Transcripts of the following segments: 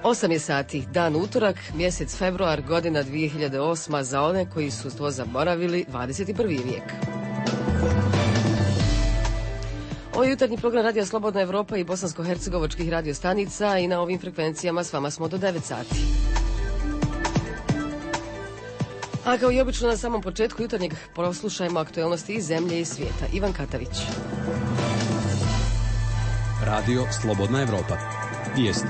8 je sati, dan utorak, mjesec februar, godina 2008, za one koji su to zaboravili, 21. vijek. Ovo je jutarnji program Radija Slobodna Evropa i bosansko-hercegovačkih radiostanica i na ovim frekvencijama s vama smo do 9 sati. A kao i obično na samom početku jutarnjeg proslušajmo aktuelnosti iz zemlje i svijeta. Ivan Katavić. Radio Slobodna Evropa. Vijesti.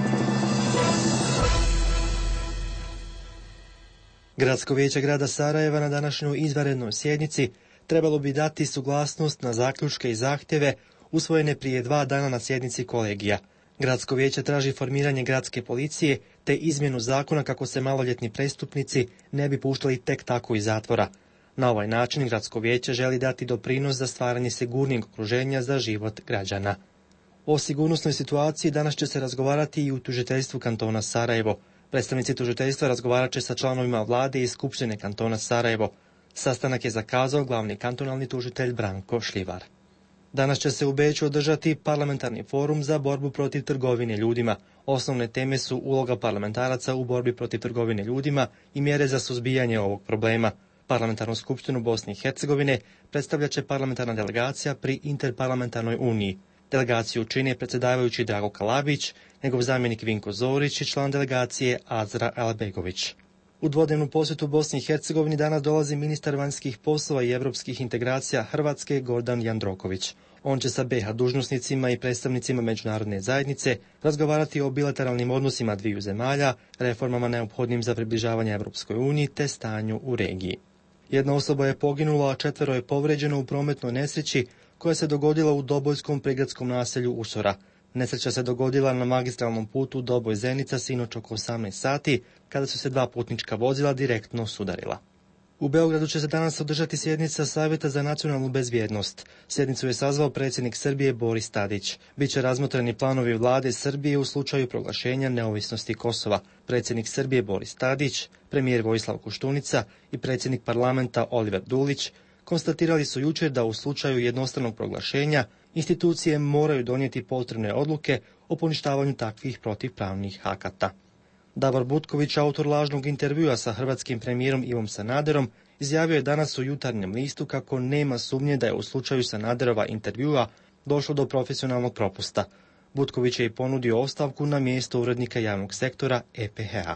Gradsko vijeće grada Sarajeva na današnjoj izvanrednoj sjednici trebalo bi dati suglasnost na zaključke i zahtjeve usvojene prije 2 dana na sjednici kolegija. Gradsko vijeće traži formiranje gradske policije te izmjenu zakona kako se maloljetni prestupnici ne bi puštali tek tako iz zatvora. Na ovaj način Gradsko vijeće želi dati doprinos za stvaranje sigurnijeg okruženja za život građana. O sigurnosnoj situaciji danas će se razgovarati i u tužiteljstvu kantona Sarajevo. Predstavnici tužiteljstva razgovarat će sa članovima vlade i skupštine kantona Sarajevo. Sastanak je zakazao glavni kantonalni tužitelj Branko Šljivar. Danas će se u Beču održati parlamentarni forum za borbu protiv trgovine ljudima. Osnovne teme su uloga parlamentaraca u borbi protiv trgovine ljudima i mjere za suzbijanje ovog problema. Parlamentarnu skupštinu Bosne i Hercegovine predstavljat će parlamentarna delegacija pri Interparlamentarnoj uniji. Delegaciju čine predsjedavajući Drago Kalabić, njegov zamjenik Vinko Zorić i član delegacije Azra Albegović. U dvodnevnu posjetu Bosni i Hercegovini danas dolazi ministar vanjskih poslova i europskih integracija Hrvatske Gordan Jandroković. On će sa BiH dužnosnicima i predstavnicima međunarodne zajednice razgovarati o bilateralnim odnosima dviju zemalja, reformama neophodnim za približavanje Europskoj uniji te stanju u regiji. Jedna osoba je poginula, a 4 je povređeno u prometnoj nesreći koja se dogodila u Dobojskom prigradskom naselju Usora. Nesreća se dogodila na magistralnom putu Doboj-Zenica sinoć oko 18 sati, kada su se 2 putnička vozila direktno sudarila. U Beogradu će se danas održati sjednica Savjeta za nacionalnu bezbjednost. Sjednicu je sazvao predsjednik Srbije Boris Tadić. Biće razmotreni planovi vlade Srbije u slučaju proglašenja neovisnosti Kosova. Predsjednik Srbije Boris Tadić, premijer Vojislav Koštunica i predsjednik parlamenta Oliver Dulić konstatirali su jučer da u slučaju jednostranog proglašenja institucije moraju donijeti potrebne odluke o poništavanju takvih protivpravnih akata. Davor Butković, autor lažnog intervjua sa hrvatskim premijerom Ivom Sanaderom, izjavio je danas u Jutarnjem listu kako nema sumnje da je u slučaju Sanaderova intervjua došlo do profesionalnog propusta. Butković je i ponudio ostavku na mjesto urednika javnog sektora EPH-a.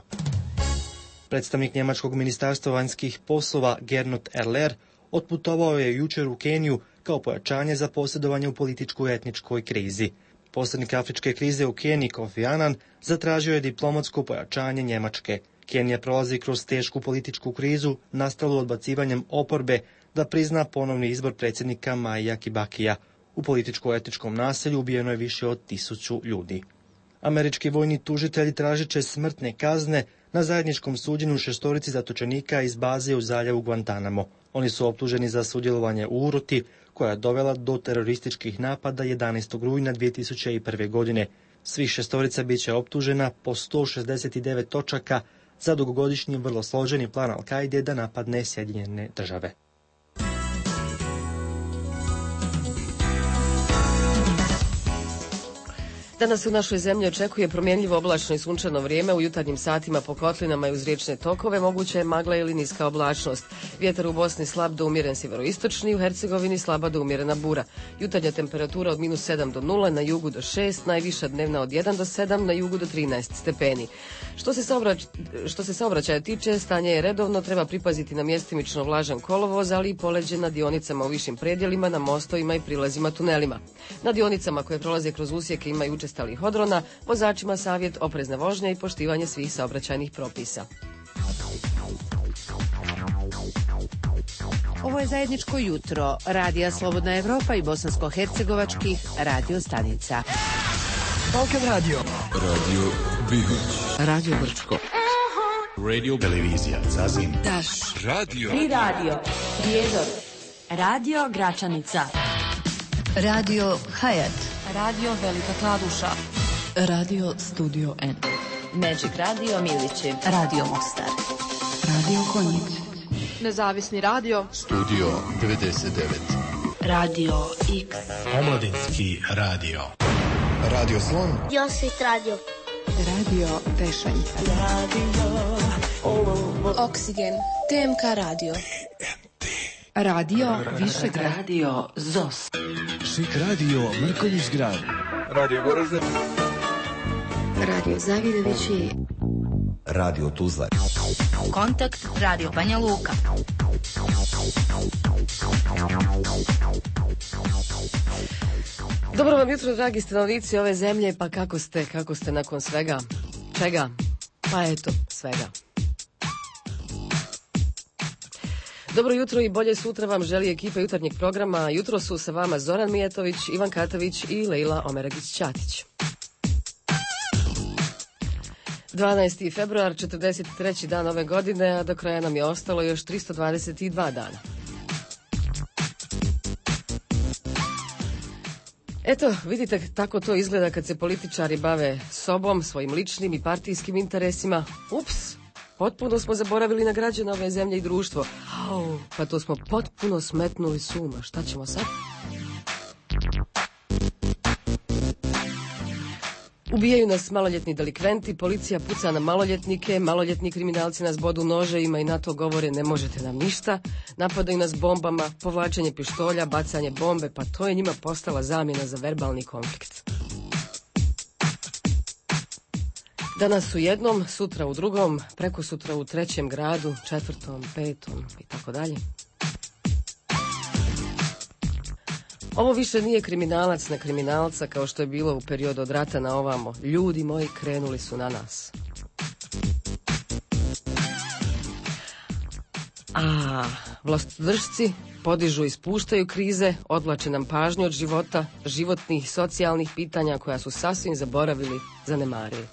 Predstavnik njemačkog ministarstva vanjskih poslova Gernot Erler otputovao je jučer u Keniju kao pojačanje za posredovanje u političkoj i etničkoj krizi. Posrednik afričke krize u Keniji Kofi Annan zatražio je diplomatsko pojačanje Njemačke. Kenija prolazi kroz tešku političku krizu nastalu odbacivanjem oporbe da prizna ponovni izbor predsjednika Maija Kibakija. U političko-etničkom naselju ubijeno je više od 1000 ljudi. Američki vojni tužitelji tražit će smrtne kazne na zajedničkom suđenju 6 zatočenika iz baze u zaljevu Guantanamo. Oni su optuženi za sudjelovanje u uruti koja je dovela do terorističkih napada 11. rujna 2001. godine. Svih 6 bit će optužena po 169 točaka za dugogodišnji vrlo složeni plan Al-Kaide da napadne Sjedinjene Države. Danas u našoj zemlji očekuje promjenljivo oblačno i sunčano vrijeme. U jutarnjim satima po kotlinama i uz riječne tokove moguće je magla ili niska oblačnost. Vjetar u Bosni slab do umjeren sjeveroistočni, u Hercegovini slaba do umjerena bura. Jutarnja temperatura od -7 do 0, na jugu do 6, najviša dnevna od 1 do 7, na jugu do 13 stepeni. Što se saobraćaja tiče, stanje je redovno, treba pripaziti na mjestimično vlažan kolovoz, ali i poleđe na dionicama u višim predjelima, na mostovima i prilazima tunelima. Na dionicama koje prolaze kroz usjeke ima i učestalih odrona, vozačima savjet oprezna vožnja i poštivanje svih saobraćajnih propisa. Ovo je zajedničko jutro Radija Slobodna Evropa i bosansko-hercegovačkih radiostanica. Balkan Radio. Radio Bihać. Radio Brčko. Radio Televizija Zazim. Daš. Radio. Tri radio. Prijedor. Radio Gračanica. Radio Hayat. Radio Velika Kladuša. Radio Studio N. Magic Radio Milići. Radio Mostar. Radio Konjic. Nezavisni radio. Studio 99. Radio X. Omladinski radio. Radio Slon. Josvit radio. Radio Vešanje. Oksigen, TMK radio. Radio Višegrad. Radio ZOS. Šik radio Mrkonjić Grad. Radio Goražde. Radio Zavidovići. Radio Tuzla. Kontakt Radio Banja Luka. Dobro vam jutro, dragi stanovnici ove zemlje, pa kako ste nakon svega? Čega? Pa eto, svega. Dobro jutro i bolje sutra vam želi ekipa jutarnjeg programa. Jutro su sa vama Zoran Mijetović, Ivan Katović i Lejla Omeragić-Ćatić. 12. februar, 43. dan ove godine, a do kraja nam je ostalo još 322 dana. Eto, vidite tako to izgleda kad se političari bave sobom, svojim ličnim i partijskim interesima. Ups, potpuno smo zaboravili na građane ove zemlje i društvo. Pa to smo potpuno smetnuli s uma. Šta ćemo sad? Ubijaju nas maloljetni delikventi, policija puca na maloljetnike, maloljetni kriminalci nas bodu noževima i na to govore ne možete nam ništa, napadaju nas bombama, povlačenje pištolja, bacanje bombe, pa to je njima postala zamjena za verbalni konflikt. Danas u jednom, sutra u drugom, prekosutra u trećem gradu, četvrtom, petom i tako dalje. Ovo više nije kriminalac na kriminalca kao što je bilo u periodu od rata na ovamo. Ljudi moji krenuli su na nas. A vlastodržci podižu i spuštaju krize, odvlače nam pažnju od života, životnih, socijalnih pitanja koja su sasvim zaboravili, zanemarili.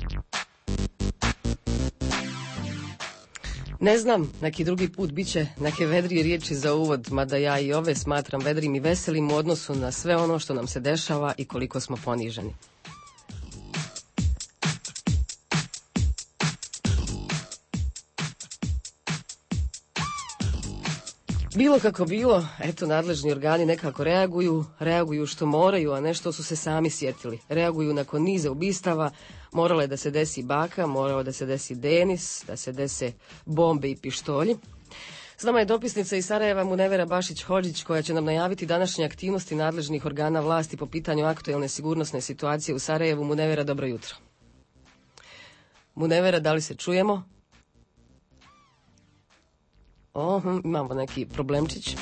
Ne znam, neki drugi put bit će neke vedrije riječi za uvod, mada ja i ove smatram vedrim i veselim u odnosu na sve ono što nam se dešava i koliko smo poniženi. Bilo kako bilo, eto nadležni organi nekako reaguju što moraju, a ne što su se sami sjetili. Reaguju nakon niza ubistava, moralo je da se desi baka, moralo da se desi Denis, da se dese bombe i pištolji. S nama je dopisnica iz Sarajeva Munevera Bašić-Hodžić koja će nam najaviti današnje aktivnosti nadležnih organa vlasti po pitanju aktuelne sigurnosne situacije u Sarajevu. Munevera, dobro jutro. Munevera, da li se čujemo? Imamo neki problemčić.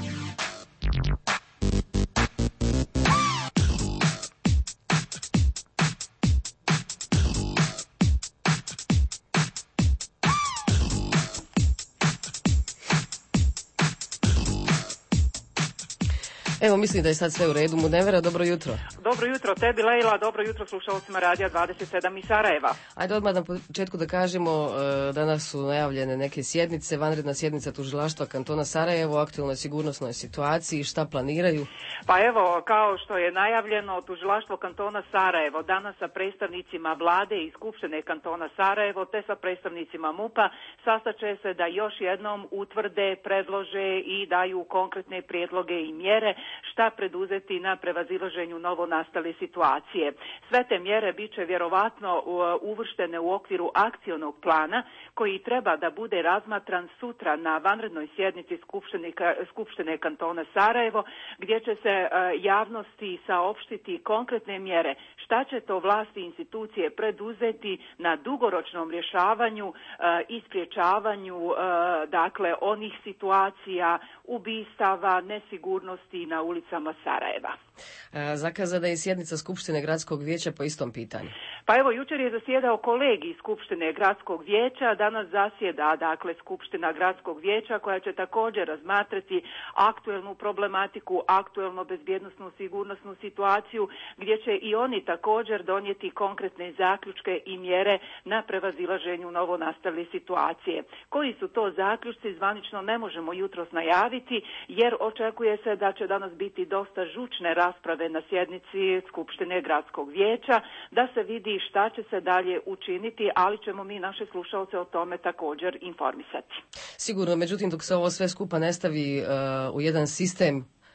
Evo, mislim da je sad sve u redu. Munevera, dobro jutro. Dobro jutro tebi, Lejla, dobro jutro slušalcima Radija 27 iz Sarajeva. Ajde odmah na početku da kažemo, danas su najavljene neke sjednice, vanredna sjednica tužilaštva kantona Sarajevo o aktualnoj sigurnosnoj situaciji, šta planiraju? Pa evo, kao što je najavljeno, tužilaštvo kantona Sarajevo danas sa predstavnicima vlade i skupštine kantona Sarajevo te sa predstavnicima MUP-a sastaće se da još jednom utvrde, predlože i daju konkretne prijedloge i mjere šta preduzeti na prevazilaženju novonastale situacije. Sve te mjere bit će vjerovatno uvrštene u okviru akcionog plana koji treba da bude razmatran sutra na vanrednoj sjednici Skupštine kantona Sarajevo, gdje će se javnosti saopštiti konkretne mjere šta će to vlasti i institucije preduzeti na dugoročnom rješavanju i sprječavanju dakle onih situacija ubistava, nesigurnosti na ulicama Sarajeva. Zakazana je sjednica Skupštine gradskog vijeća po istom pitanju. Pa evo, jučer je zasjedao kolegij Skupštine gradskog vijeća, danas zasjeda dakle Skupština gradskog vijeća koja će također razmatrati aktuelnu problematiku, aktuelnu bezbjednosnu sigurnosnu situaciju gdje će i oni također donijeti konkretne zaključke i mjere na prevazilaženju novonastale situacije. Koji su to zaključci zvanično ne možemo jutros najaviti jer očekuje se da će danas biti dosta žučne rasprave na sjednici Skupštine gradskog vijeća, da se vidi šta će se dalje učiniti, ali ćemo mi naše slušalce o tome također informisati. Sigurno, međutim dok se ovo sve skupa ne stavi u jedan sistem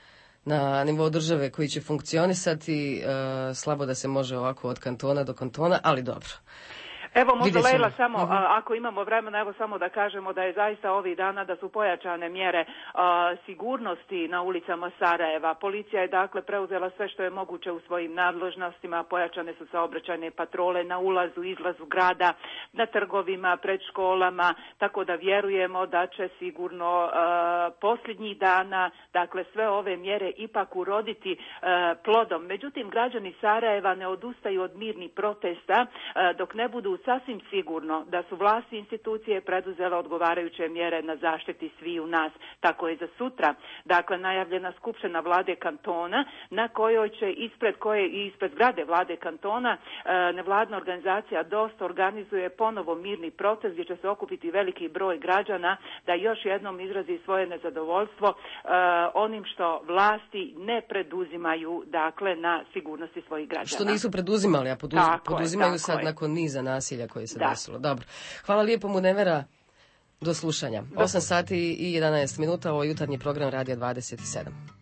na nivou države koji će funkcionisati, slabo da se može ovako od kantona do kantona, ali dobro. Evo možda Lejla samo, ako imamo vremena, evo samo da kažemo da je zaista ovih dana da su pojačane mjere sigurnosti na ulicama Sarajeva. Policija je dakle preuzela sve što je moguće u svojim nadležnostima, pojačane su saobraćajne patrole na ulazu, izlazu grada, na trgovima, pred školama, tako da vjerujemo da će sigurno posljednjih dana, dakle sve ove mjere ipak uroditi plodom. Međutim, građani Sarajeva ne odustaju od mirnih protesta dok ne budu sasvim sigurno da su vlasti i institucije preduzele odgovarajuće mjere na zaštiti sviju nas. Tako je za sutra. Dakle, najavljena skupština vlade kantona na kojoj će ispred zgrade vlade kantona nevladna organizacija DOST organizuje ponovo mirni protest gdje će se okupiti veliki broj građana da još jednom izrazi svoje nezadovoljstvo onim što vlasti ne preduzimaju, dakle, na sigurnosti svojih građana. Što nisu preduzimali, a poduzimaju sad nakon niza nasilja koje se desilo. Dobro. Hvala lijepo Munevera. Do slušanja. 8 sati i 11 minuta, ovo je jutarnji program Radija 27.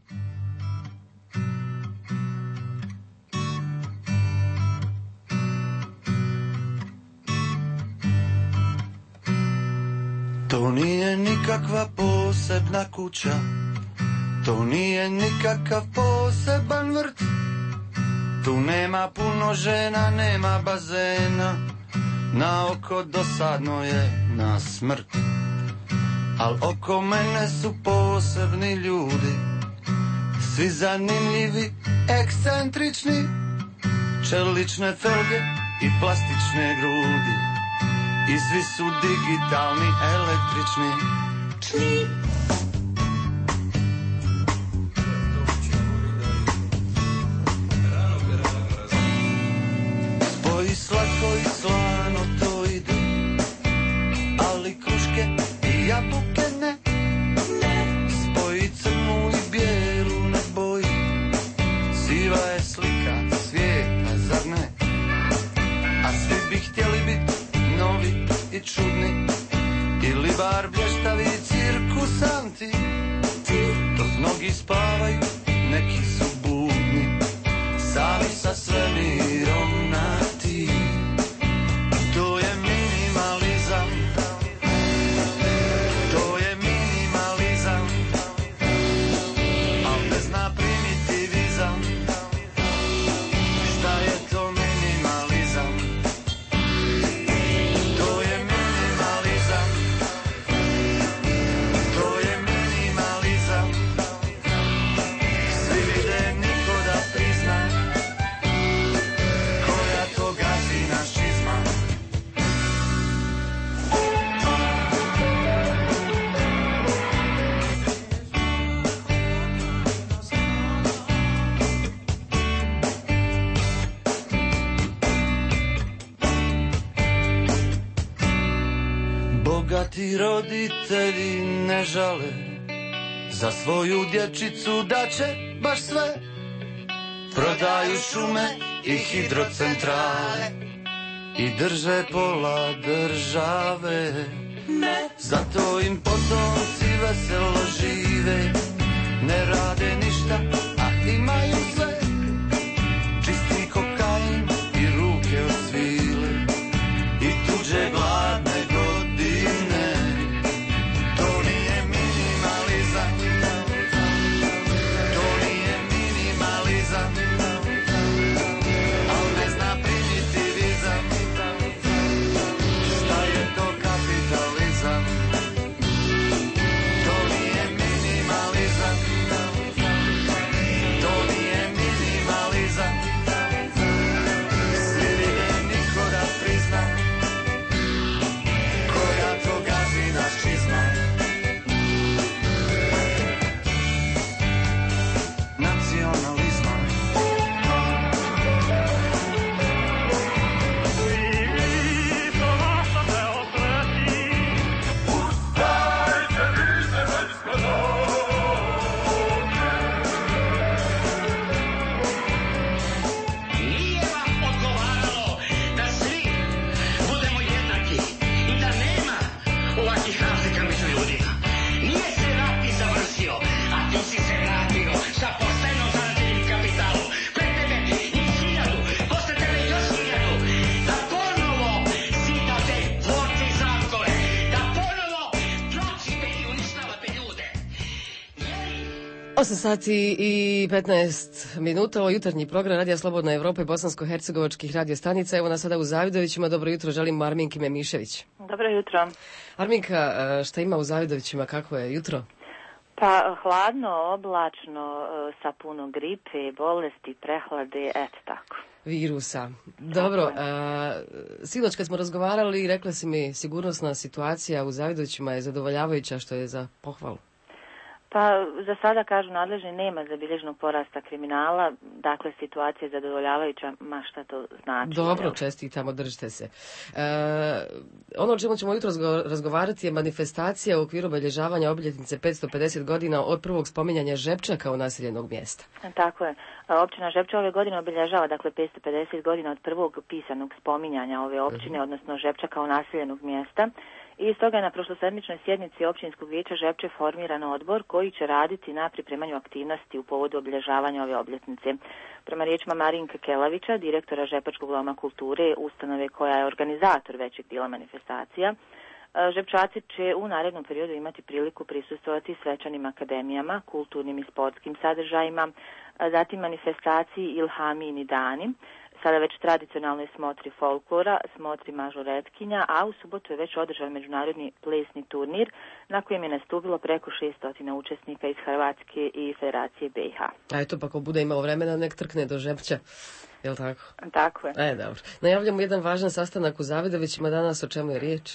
To nije nikakva posebna kuća, to nije nikakav poseban vrt, tu nema puno žena, nema bazena, na oko dosadno je na smrt. Al oko mene su posebni ljudi, svi zanimljivi, ekscentrični, čelične felge i plastične grudi, i svi su digitalni, električni. Člip. Spoji slatko i slano to ide, ali kruške i jabuke ne. Spoji crnu i bijelu ne boji, siva je slika svijeta, zar ne? A svi bi htjeli biti novi i čudni, ili bar blještavi cirkusanti. Dok mnogi spavaju, neki su budni, sami sa svemirom na ti. To je minimalizam, to je minimalizam, al ne zna primitivizam. Šta je to minimalizam? To je minimalizam, to je minimalizam. Svi vide, niko da prizna, koja to gazina šizma. Bogati roditelji ne žale, za svoju dječicu da će baš sve. Prodaju šume i hidrocentrale i drže pola države. Zato im potomci veselo žive, ne rade ništa, a imaju sve. Čisti kokain i ruke od svile i tuđe gladne godine. To nije minimalizam, to nije minimalizam, al ne zna primitivizam. Šta je to kapitalizam? To nije 8 sati i 15 minuta, ovo jutarnji program Radija Slobodna Evropa i bosansko-hercegovačkih radiostanica. Evo nas sada u Zavidovićima. Dobro jutro, želim Arminki Memišević. Dobro jutro. Arminka, šta ima u Zavidovićima, kako je jutro? Pa hladno, oblačno, sa puno gripe, bolesti, prehlade, eto tako. Virusa. Dobro, sinoć kad smo razgovarali, rekla si mi sigurnosna situacija u Zavidovićima je zadovoljavajuća, što je za pohvalu. Pa za sada, kažu nadležni, nema zabilježenog porasta kriminala, dakle situacija je zadovoljavajuća, ma šta to znači. Dobro, čestitamo, držite se. Ono o čemu ćemo jutro razgovarati je manifestacija u okviru obilježavanja obljetnice 550 godina od prvog spominjanja Žepča kao naseljenog mjesta. Tako je. Općina Žepča ove godine obilježava dakle 550 godina od prvog pisanog spominjanja ove općine, odnosno Žepča kao naseljenog mjesta. I stoga je na prošlosedmičnoj sjednici Općinskog vijeća Žepče formiran odbor koji će raditi na pripremanju aktivnosti u povodu obilježavanja ove obljetnice. Prema riječima Marinka Kelavića, direktora Žepačkog doma kulture, ustanove koja je organizator većeg dijela manifestacija, Žepčaci će u narednom periodu imati priliku prisustvovati svečanim akademijama, kulturnim i sportskim sadržajima, zatim manifestaciji Ilhamini dani, sada već tradicionalnoj smotri folklora, smotri mažoretkinja, a u subotu je već održan međunarodni plesni turnir na kojem je nastupilo preko 600 učesnika iz Hrvatske i Federacije BiH. A eto, pa ko bude imao vremena, nek trkne do Žepča. Jel tako? Tako je. Dobro. Najavljamo jedan važan sastanak u Zavidovićima danas, o čemu je riječ?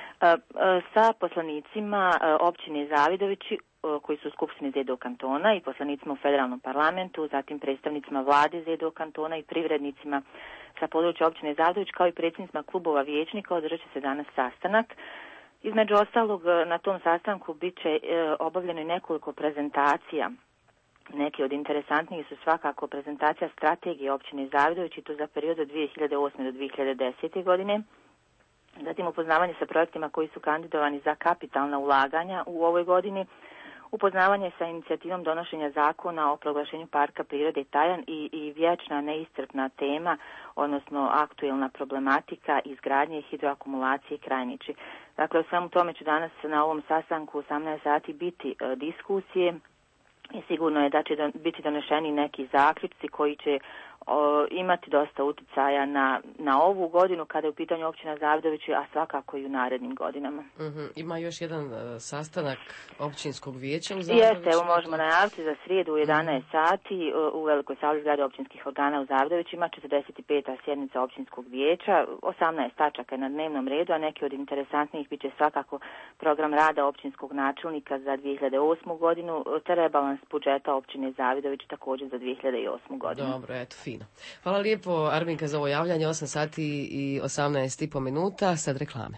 Sa poslanicima općine Zavidovići koji su u Skupštini ZDO kantona i poslanicima u federalnom parlamentu, zatim predstavnicima vlade ZDO kantona i privrednicima sa područja općine Zavidović, kao i predsjednicima klubova vijećnika, održat će se danas sastanak. Između ostalog, na tom sastanku bit će obavljeno i nekoliko prezentacija. Neki od interesantnijih su svakako prezentacija strategije općine Zavidović, i to za period od 2008. do 2010. godine. Zatim upoznavanje sa projektima koji su kandidovani za kapitalna ulaganja u ovoj godini, upoznavanje sa inicijativom donošenja zakona o proglašenju parka prirode Tajan i vječna neiscrpna tema, odnosno aktuelna problematika izgradnje hidroakumulacije Krajniči. Dakle, o svemu tome će danas na ovom sastanku u 18 sati biti diskusije i sigurno je da će biti donešeni neki zaključci koji će imati dosta uticaja na ovu godinu kada je u pitanju općina Zavidović, a svakako i u narednim godinama. Ima još jedan sastanak općinskog vijeća u Zavidoviću? Jeste, evo možemo najaviti za srijedu u 11 sati u velikoj sali zgrade općinskih organa u Zavidovićima, 45. sjednica općinskog vijeća, 18 tačaka je na dnevnom redu, a neki od interesantnijih bit će svakako program rada općinskog načelnika za 2008. godinu, te rebalans budžeta općine Zavidović također za 2008. godinu. Dobro, eto, fino. Hvala lijepo, Arminka, za ovo javljanje. 8 sati i 18,5 minuta. Sad reklame.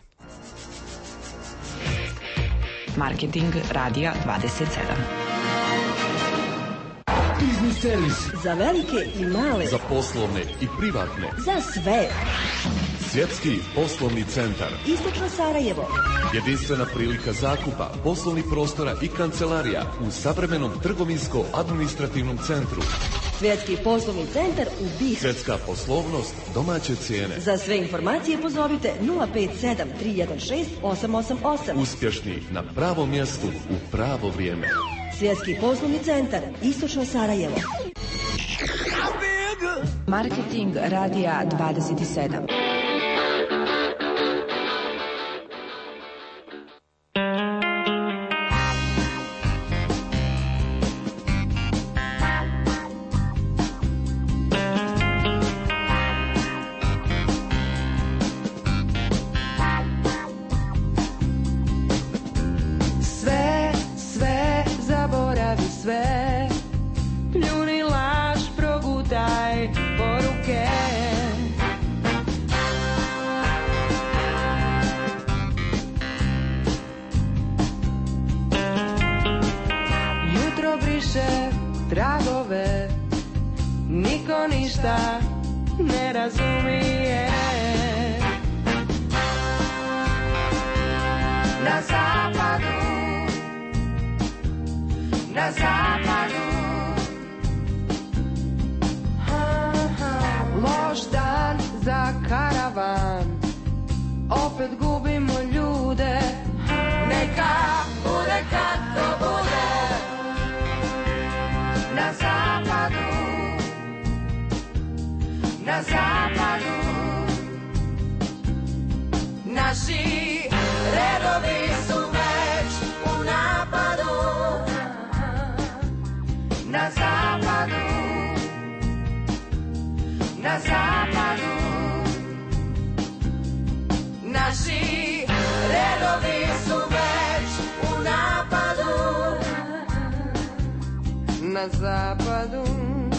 Marketing Radija 27. Biznis servis. Za velike i male. Za poslovne i privatne. Za sve. Svjetski poslovni centar. Istočno Sarajevo. Jedinstvena prilika zakupa poslovnih prostora i kancelarija u savremenom trgovinsko-administrativnom centru. Svjetski poslovni centar u BiH. Svjetska poslovnost, domaće cijene. Za sve informacije pozovite 057 316 888. Uspješni na pravom mjestu u pravo vrijeme. Svjetski poslovni centar, Istočno Sarajevo. Marketing Radija 27. Tragove, niko ništa ne razumije. Na zapadu, na zapadu, loš dan za karavan, opet gubimo ljude. Neka bude kad to bude. Naši redovi su već u napadu. Na zapadu, na zapadu. Naši redovi su već u napadu. Na zapadu.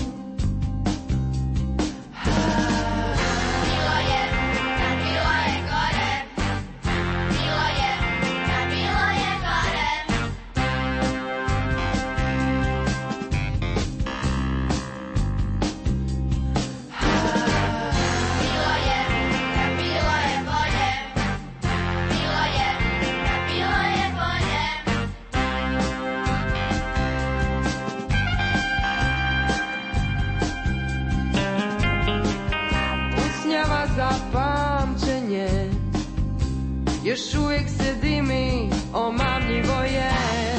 Za pamćenje još uvijek se dimi, omamljivo je.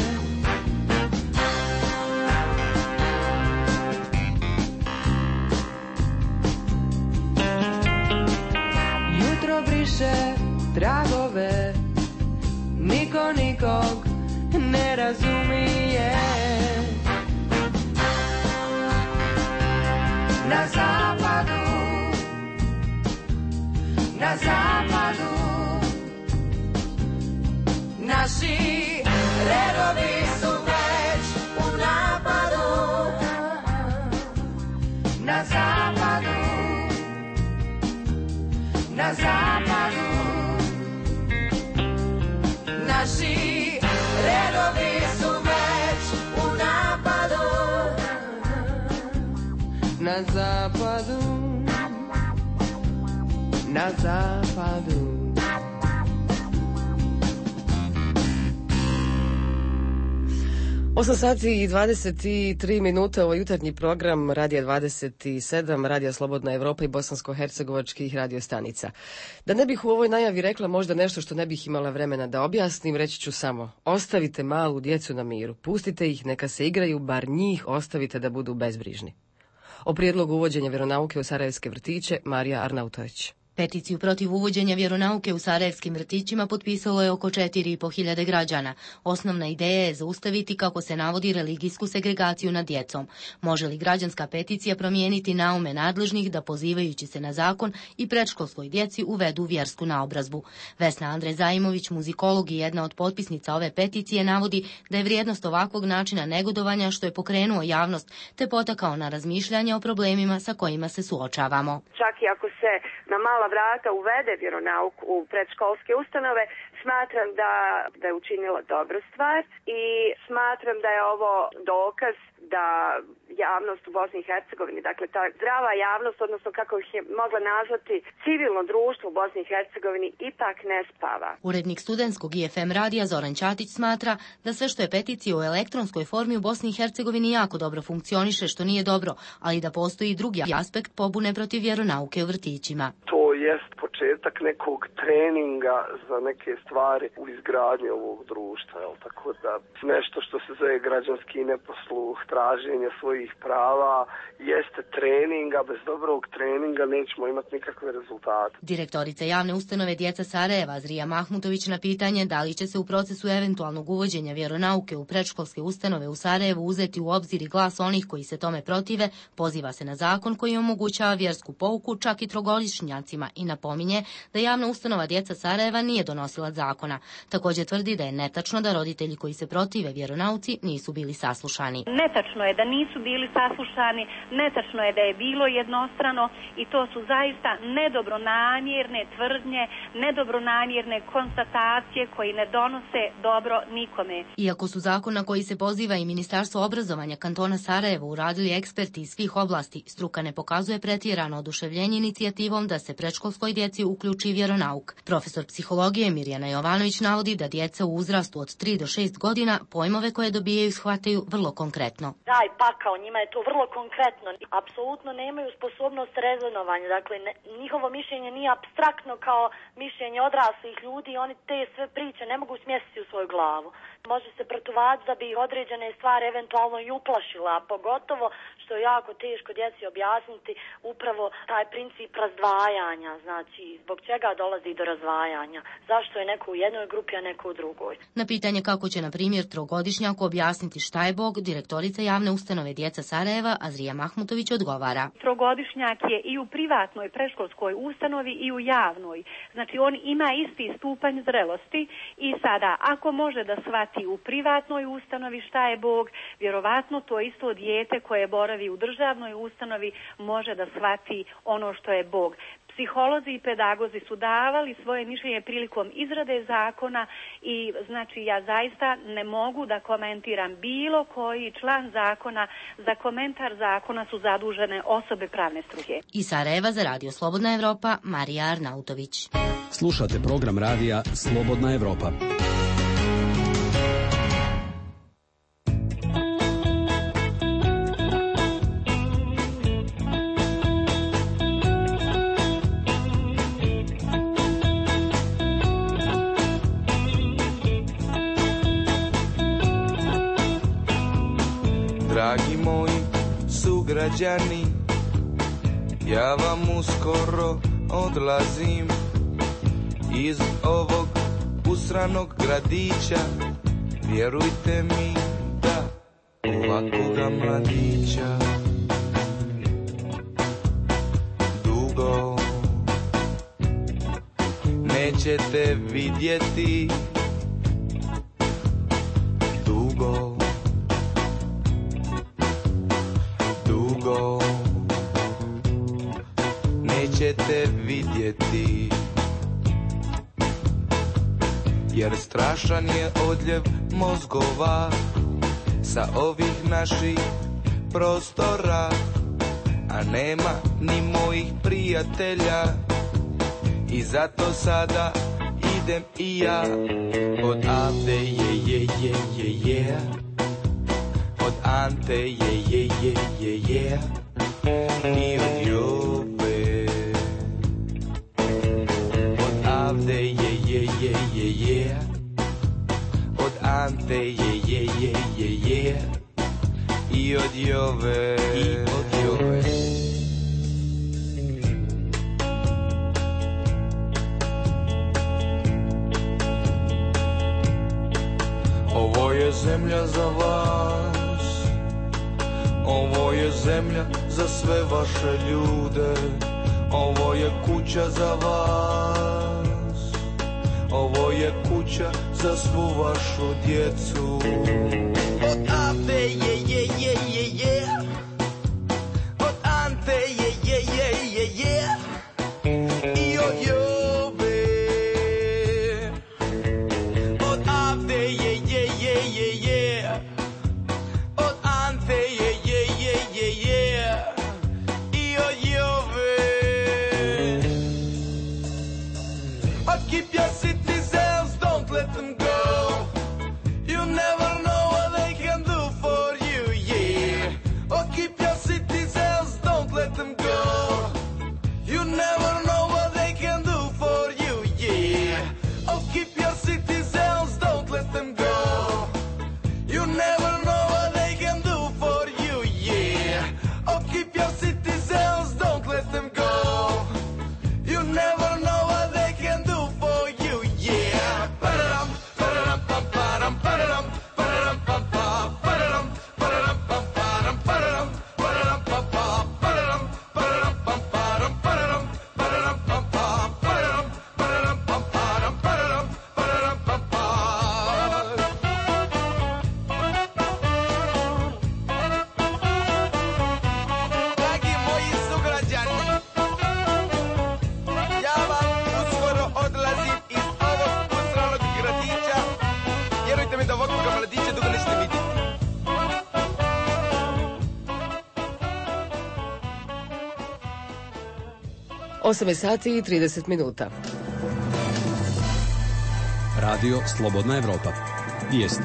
Jutro briše tragove, niko nikog ne razumije. Na zapadu, na zapadu, naši redovi su već u napadu. Na zapadu, na zapadu, naši redovi su već u napadu. Na zapadu, na zapadu. 8 sati i 23 minute, ovo jutarnji program Radija 27, Radija Slobodna Evropa i bosansko-hercegovačkih radiostanica. Da ne bih u ovoj najavi rekla možda nešto što ne bih imala vremena da objasnim, reći ću samo: ostavite malu djecu na miru, pustite ih, neka se igraju, bar njih ostavite da budu bezbrižni. O prijedlogu uvođenja vjeronauke u sarajevske vrtiće Marija Arnautović. Peticiju protiv uvođenja vjeronauke u sarajevskim vrtićima potpisalo je oko 4.500 građana. Osnovna ideja je zaustaviti, kako se navodi, religijsku segregaciju nad djecom. Može li građanska peticija promijeniti naume nadležnih da, pozivajući se na zakon, i predškolskoj djeci uvedu vjersku naobrazbu? Vesna Andrej Zajimović, muzikolog i jedna od potpisnica ove peticije, navodi da je vrijednost ovakvog načina negodovanja što je pokrenuo javnost te potakao na razmišljanje o problemima sa kojima se suočavamo. Čak i ako se na mala vrata uvede vjeronauk u predškolske ustanove, smatram da je učinila dobru stvar i smatram da je ovo dokaz da javnost u Bosni i Hercegovini, dakle ta zdrava javnost, odnosno kako ih je mogla nazvati civilno društvo u Bosni i Hercegovini, ipak ne spava. Urednik studentskog IFM radija Zoran Ćatić smatra da sve što je peticija u elektronskoj formi u Bosni i Hercegovini jako dobro funkcioniše, što nije dobro, ali da postoji i drugi aspekt pobune protiv vjeronauke u vrtićima. To jest početak nekog treninga za neke stvari u izgradnji ovog društva, jel? Tako da nešto što se zove građanski neposluh, traženje svojih prava, jeste treninga. Bez dobrog treninga nećemo imati nikakve rezultate. Direktorica javne ustanove Djeca Sarajeva Zrija Mahmutović na pitanje da li će se u procesu eventualnog uvođenja vjeronauke u predškolske ustanove u Sarajevu uzeti u obzir i glas onih koji se tome protive, poziva se na zakon koji omogućava vjersku pouku čak i trogodišnjacima i napominje da javna ustanova Djeca Sarajeva nije donosila zakona. Također tvrdi da je netačno da roditelji koji se protive vjeronauci nisu bili saslušani. Netačno je da nisu bili saslušani, netačno je da je bilo jednostrano i to su zaista nedobronamjerne tvrdnje, nedobronamjerne konstatacije koji ne donose dobro nikome. Iako su zakon na koji se poziva i Ministarstvo obrazovanja kantona Sarajevo uradili eksperti iz svih oblasti, struka ne pokazuje pretjerano oduševljenje inicijativom da se predškolskoj djeci uključi vjeronauk. Profesor psihologije Mirjana Jovanović navodi da djeca u uzrastu od 3 do 6 godina pojmove koje dobijaju shvataju vrlo konkretno. Taj pakao, njima je to vrlo konkretno. Apsolutno nemaju sposobnost rezonovanja. Dakle, njihovo mišljenje nije apstraktno kao mišljenje odraslih ljudi i oni te sve priče ne mogu smjestiti u svoju glavu. može se protuvaati da bi ih određene stvari eventualno i uplašila, a pogotovo što je jako teško djeci objasniti upravo taj princip razdvajanja, znači zbog čega dolazi do razdvajanja, zašto je neko u jednoj grupi, a neko u drugoj. Na pitanje kako će, na primjer, trogodišnjaku objasniti šta je Bog, direktorica javne ustanove Djeca Sarajeva, Azrija Mahmutović, odgovara. Trogodišnjak je i u privatnoj predškolskoj ustanovi i u javnoj. Znači on ima isti stupanj zrelosti i sada ako može da shvati u privatnoj ustanovi šta je Bog, vjerovatno to isto dijete koje boravi u državnoj ustanovi može da shvati ono što je Bog. Psiholozi i pedagozi su davali svoje mišljenje prilikom izrade zakona i znači ja zaista ne mogu da komentiram bilo koji član zakona. Za komentar zakona su zadužene osobe pravne struke. Iz Sarajeva za Radio Slobodna Evropa, Marija Arnautović. Slušate program radija Slobodna Evropa. Dragi moji sugrađani, ja vam uskoro odlazim iz ovog usranog gradića. Vjerujte mi da ovakvoga mladića dugo nećete vidjeti. Dugo nećete vidjeti, jer strašan je odljev mozgova sa ovih naših prostora, a nema ni mojih prijatelja i zato sada idem i ja odavde od Ante i od Jove, odavde od Ante i od Jove. Ovo je zemlja za vas, ovo je zemlja za sve vaše ljude, ovo je kuća za vas, ovo je kuća za svu vašu djecu. Odavde od Ante i od Jove, odavde od Ante i od Jove. But keep your citizens, don't let them go. You never know what they can do for you, yeah. Oh, keep your citizens, don't let them go. You never know what they can do for you, yeah. Oh, keep your citizens, don't let them go. You never know what they can do for you, yeah. Oh, keep your citizens, don't let them go. You never know what they can do for you, yeah. Ba-da-dum, ba-da-dum, ba-da-dum, ba-da-dum, ba-da-dum, ba-da-dum, ba-da-dum, ba-da-dum, ba-da-dum, ba-da-dum, ba-da-dum, ba-da-dum, ba-da-dum, ba-da-dum, ba-da-dum, ba-da-dum, ba-da-dum, ba-da-dum, dragi moji sugrađani, ja vam uskoro odlazim iz ovog usranog gradića. Vjerujte mi da ovakvog mladića dugo nećete vidjeti. 8 sati i 30 minuta. Radio Slobodna Evropa. Vijesti.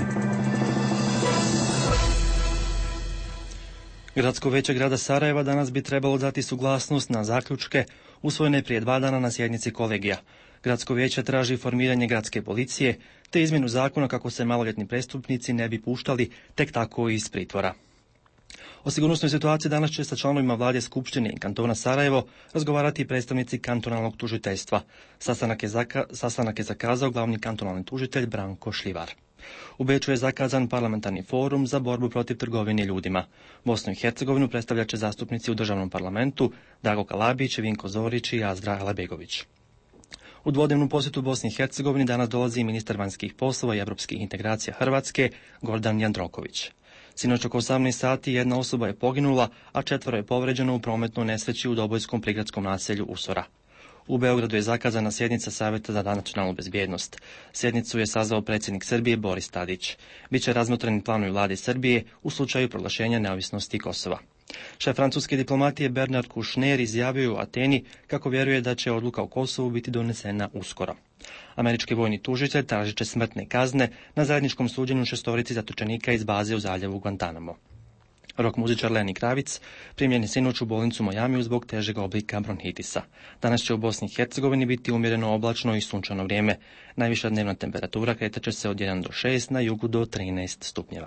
Gradsko veće grada Sarajeva danas bi trebalo dati suglasnost na zaključke usvojene prije 2 dana na sjednici kolegija. Gradsko vijeće traži formiranje gradske policije te izmjenu zakona kako se maloljetni prestupnici ne bi puštali tek tako iz pritvora. O sigurnosnoj situaciji danas će sa članovima vlade Skupštine i kantona Sarajevo razgovarati predstavnici kantonalnog tužiteljstva. Sastanak je zakazao glavni kantonalni tužitelj Branko Šljivar. U Beču je zakazan parlamentarni forum za borbu protiv trgovine ljudima. Bosnu i Hercegovinu predstavljat će zastupnici u državnom parlamentu Drago Kalabić, Vinko Zorić i Azdra Alabegović. U dvodnevnu posjetu Bosni i Hercegovini danas dolazi ministar vanjskih poslova i europskih integracija Hrvatske Gordan Jandroković. Sinoć oko 18 sati jedna osoba je poginula, a 4 je povređeno u prometnoj nesreći u Dobojskom prigradskom naselju Usora. U Beogradu je zakazana sjednica Savjeta za nacionalnu bezbjednost. Sjednicu je sazvao predsjednik Srbije Boris Tadić. Biće razmotreni planovi vlade Srbije u slučaju proglašenja neovisnosti Kosova. Šef francuske diplomatije Bernard Kouchner izjavio u Ateni kako vjeruje da će odluka o Kosovu biti donesena uskoro. Američki vojni tužitelj tražit će smrtne kazne na zajedničkom suđenju 6 zatočenika iz baze u zaljevu Guantanamo. Rock muzičar Lenny Kravitz primljen je sinoć u bolnicu Majamiju zbog težeg oblika bronhitisa. Danas će u Bosni i Hercegovini biti umjereno oblačno i sunčano vrijeme. Najviša dnevna temperatura kretat će se od 1 do 6, na jugu do 13 stupnjeva.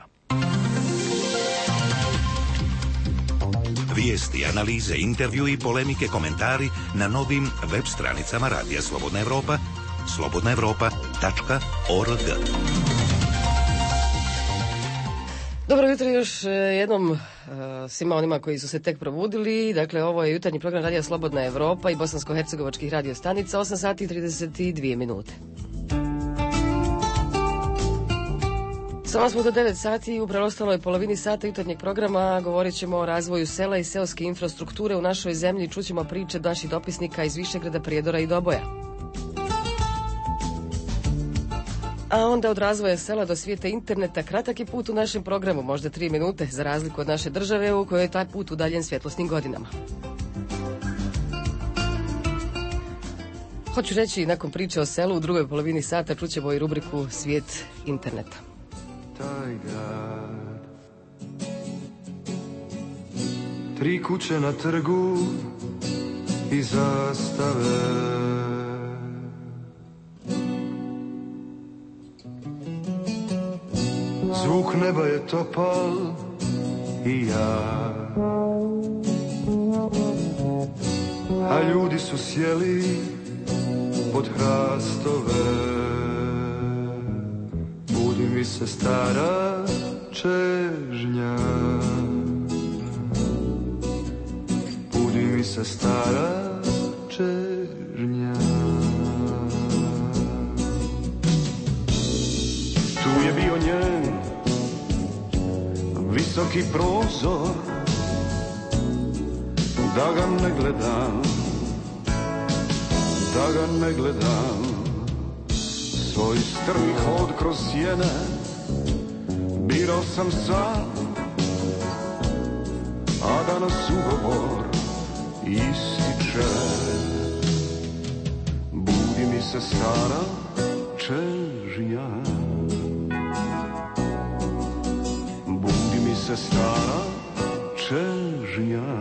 Vijesti, analize, intervju i polemike, komentari na novim web stranicama Radija Slobodna Evropa, slobodnaevropa.org. Dobro jutro još jednom svima onima koji su se tek probudili. Dakle, ovo je jutarnji program Radija Slobodna Evropa i bosansko-hercegovačkih radiostanica, 8 sati i 32 minute. Samo smo do 9 sati i u preostaloj polovini sata jutarnjeg programa govorit ćemo o razvoju sela i seoske infrastrukture u našoj zemlji. Čućemo priče naših dopisnika iz Višegrada, Prijedora i Doboja. A onda od razvoja sela do svijeta interneta kratak je put u našem programu, možda 3 minute, za razliku od naše države u kojoj je taj put udaljen svjetlosnim godinama. Hoću reći, nakon priče o selu u drugoj polovini sata čućemo i rubriku Svijet interneta. Taj grad, 3 kuće na trgu i zastave, zvuk neba je topal i ja, a ljudi su sjeli pod hrastove. Budi mi se stara čežnja, budi mi se stara čežnja. Tu je bio njen visoki prozor, da ga ne gledam, da ga ne gledam. Svoj strmi hod kroz sjene birao sam sam, a danas ugovor ističe. Budi mi se stara čežnja, budi mi se stara čežnja.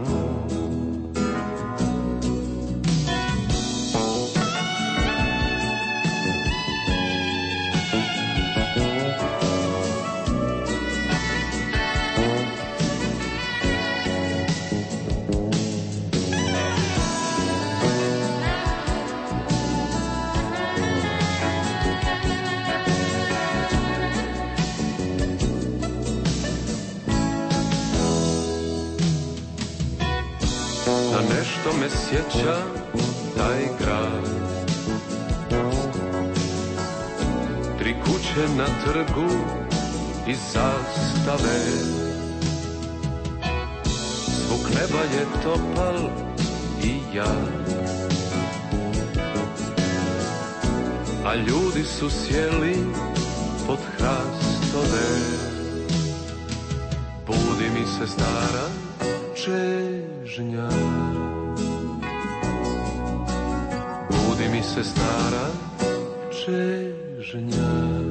Nešto me sjeća taj grad, 3 kuće na trgu i zastave, zvuk neba je topal i jak, a ljudi su sjeli pod hrastove. Budi mi se stara čežnja, budi mi se stara čežnja.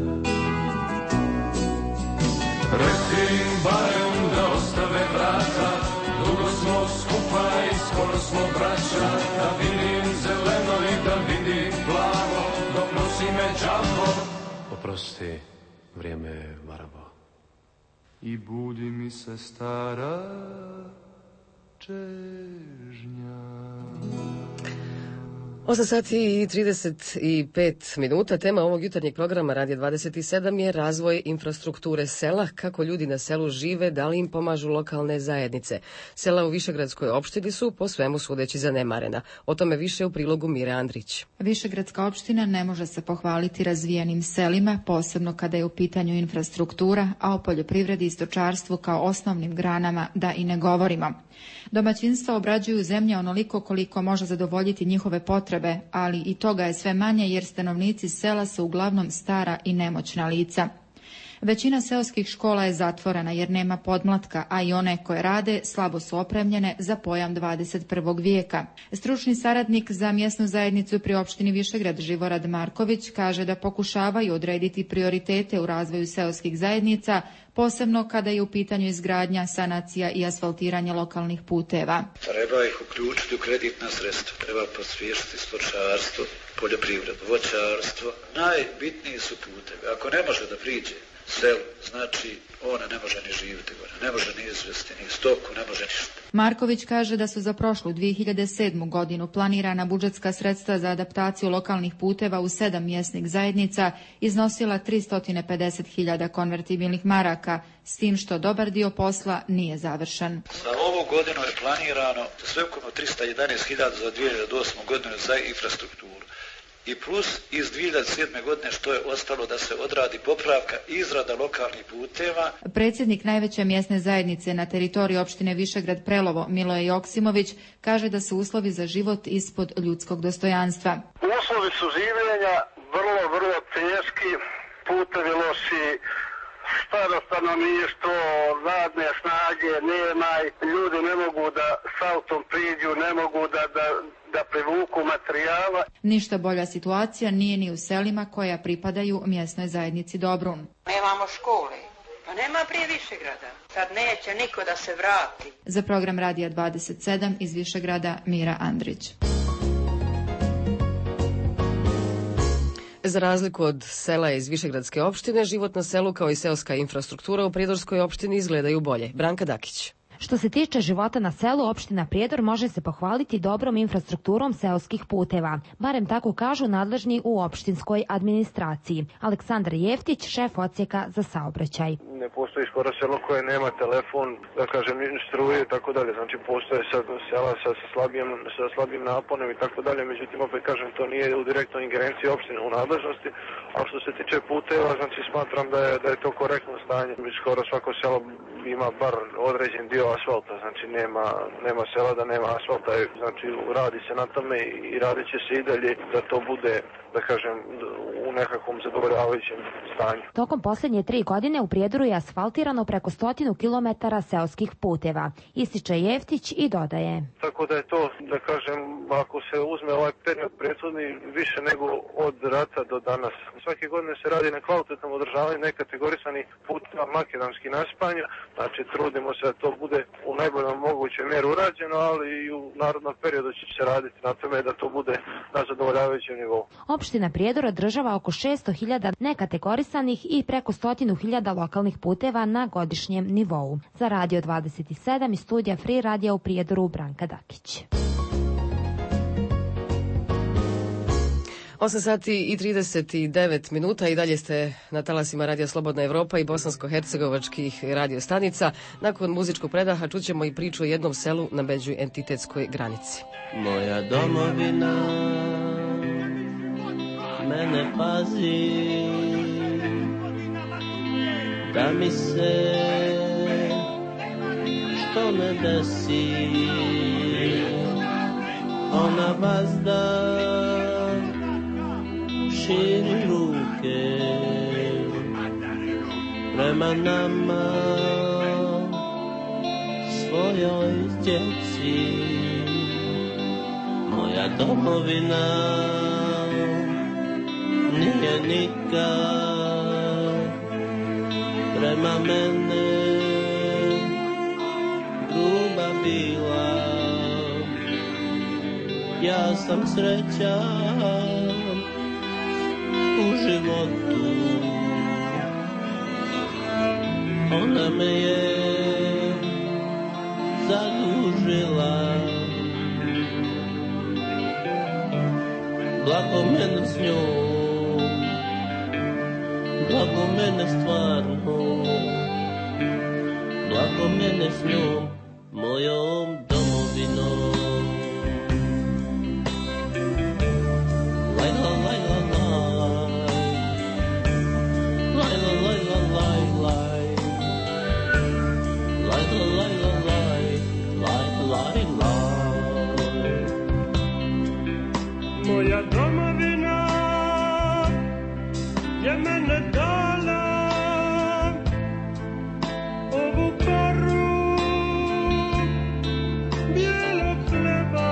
Reci im barem da ostave vrata, dugo smo skupa i skoro smo braća, da vidim zeleno i da vidim plavo. oprosti, vrijeme je varavo. I budi mi se stara čežnja. 8 sati i 35 minuta. Tema ovog jutarnjeg programa Radija 27 je razvoj infrastrukture sela, kako ljudi na selu žive, da li im pomažu lokalne zajednice. Sela u Višegradskoj opštini su po svemu sudeći zanemarena. O tome više u prilogu Mire Andrić. Višegradska opština ne može se pohvaliti razvijenim selima, posebno kada je u pitanju infrastruktura, a o poljoprivredi i stočarstvu kao osnovnim granama da i ne govorimo. Domaćinstva obrađuju zemlje onoliko koliko može zadovoljiti njihove potrebe, ali i toga je sve manje jer stanovnici sela su uglavnom stara i nemoćna lica. Većina seoskih škola je zatvorena jer nema podmlatka, a i one koje rade slabo su opremljene za pojam 21. vijeka. Stručni saradnik za mjesnu zajednicu pri opštini Višegrad Živorad Marković kaže da pokušavaju odrediti prioritete u razvoju seoskih zajednica, posebno kada je u pitanju izgradnja, sanacija i asfaltiranje lokalnih puteva. Treba ih uključiti u kreditna sredstva, treba posvijestiti stočarstvo, poljoprivredu, voćarstvo. Najbitniji su putevi. Ako ne može da priđe selu, znači ona ne može ni živjeti gore, ne može ni izvesti ni stoku, ne može ništa. Marković kaže da su za prošlu 2007. godinu planirana budžetska sredstva za adaptaciju lokalnih puteva u 7 mjesnih zajednica iznosila 350.000 konvertibilnih maraka, s tim što dobar dio posla nije završen. Za ovu godinu je planirano sveukupno 311.000 za 2008. godinu za infrastrukturu. I plus iz 2007. godine što je ostalo da se odradi popravka i izrada lokalnih puteva. Predsjednik najveće mjesne zajednice na teritoriji opštine Višegrad Prelovo, Miloje Joksimović, kaže da su uslovi za život ispod ljudskog dostojanstva. Uslovi su življenja vrlo teški, putevi loši, staro stanovništvo, radne snage nema, ljudi ne mogu da s autom priđu, ne mogu da privuku materijala. Ništa bolja situacija nije ni u selima koja pripadaju mjesnoj zajednici Dobrun. Nemamo škole, pa nema prije Višegrada. Sad neće niko da se vrati. Za program Radija 27 iz Višegrada Mira Andrić. Za razliku od sela iz Višegradske opštine, život na selu kao i seoska infrastruktura u Prijedorskoj opštini izgledaju bolje. Branka Dakić. Što se tiče života na selu, opština Prijedor može se pohvaliti dobrom infrastrukturom seoskih puteva. Barem tako kažu nadležni u opštinskoj administraciji. Aleksandar Jeftić, šef odsjeka za saobraćaj. Ne postoji skoro selo koje nema telefon, da kažem, struje i tako dalje. Znači postoje sela sa slabijim naponom i tako dalje. Međutim, opet kažem, to nije u direktnoj ingerenciji opštine u nadležnosti. A što se tiče puteva, znači smatram da je to korektno stanje. Skoro svako selo ima bar određen dio asfalta, znači nema sela da nema asfalta, znači radi se na tome i radit će se i dalje da to bude, da kažem, u nekakvom zadovoljavajućem stanju. Tokom posljednje 3 godine u Prijedoru je asfaltirano preko 100 kilometara seoskih puteva. Ističe Jeftić i dodaje. Tako da je to, da kažem, ako se uzme ovaj period prethodni, više nego od rata do danas. Svake godine se radi na kvalitetnom održavanju nekategorisanih puteva makedonskih naspanja, znači trudimo se da to bude u najboljom mogućoj mjeri urađeno, ali i u narodnom periodu će se raditi na tome da to bude na zadovoljavajućem nivou. Opština Prijedor održava oko 600.000 nekategorisanih i preko 100.000 lokalnih puteva na godišnjem nivou. Za Radio 27 i studija Free Radija u Prijedoru, Branka Dakić. 8 sati i 39 minuta i dalje ste na talasima Radija Slobodna Evropa i bosansko-hercegovačkih radio stanica. Nakon muzičkog predaha čućemo i priču o jednom selu na međuentitetskoj granici. Moja domovina mene pazi, da mi se što ne desi, ona vazda širi ruke prema nama, svojoj djeci. Moja domovina nije nikad prema mene gruba bila. Ja sam srećan u životu, ona me je zadužila. Blago mene s njom, blago mene stvarno, blago mene s njom, mojom domovinom. Lajla, lajla, laj, lajla, lajla, laj, laj, lajla, lajla, laj, laj, laj, laj. Moja domovina je mene dala ovu koru bijelog hleba,